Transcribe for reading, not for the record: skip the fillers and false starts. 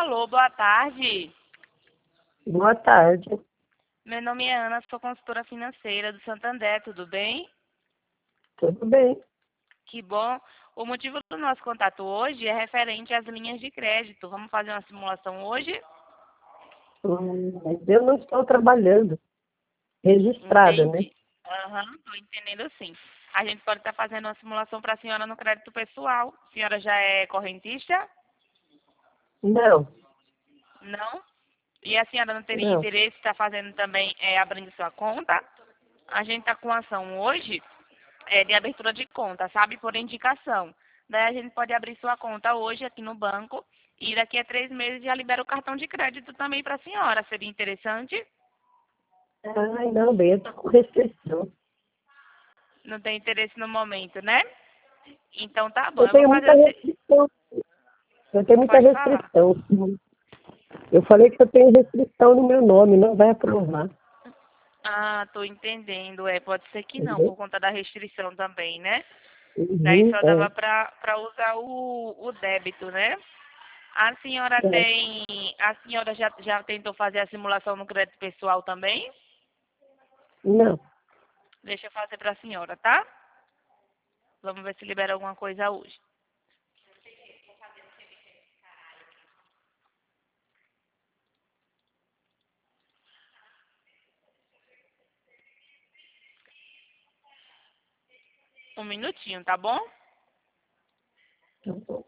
Alô, boa tarde. Boa tarde. Meu nome é Ana, sou consultora financeira do Santander, tudo bem? Tudo bem? Que bom. O motivo do nosso contato hoje é referente às linhas de crédito. Vamos fazer uma simulação hoje? Mas eu não estou trabalhando. Registrada, né? Entendi. Aham, estou entendendo sim. A gente pode estar fazendo uma simulação para a senhora no crédito pessoal. A senhora já é correntista? Não, Não? E a senhora não teria não. interesse em estar fazendo também, abrindo sua conta? A gente está com ação hoje de abertura de conta, sabe? Por indicação. Daí a gente pode abrir sua conta hoje aqui no banco e daqui a 3 meses já libera o cartão de crédito também para a senhora. Seria interessante? Ai, não, bem, eu estou com restrição. Não tem interesse no momento, né? Então tá bom, Eu eu vou tenho fazer muita assim. restrição. Eu tenho muita Pode falar. restrição. Eu falei que eu tenho restrição no meu nome, não vai aprovar. Ah, tô entendendo. Pode ser que não, Entendeu? por conta da restrição também, né? Daí Uhum, só dava para usar o débito, né? A senhora é. tem. A senhora já tentou fazer a simulação no crédito pessoal também? Não, Deixa eu fazer para a senhora, tá? Vamos ver se libera alguma coisa hoje. Um minutinho, tá bom? tá bom.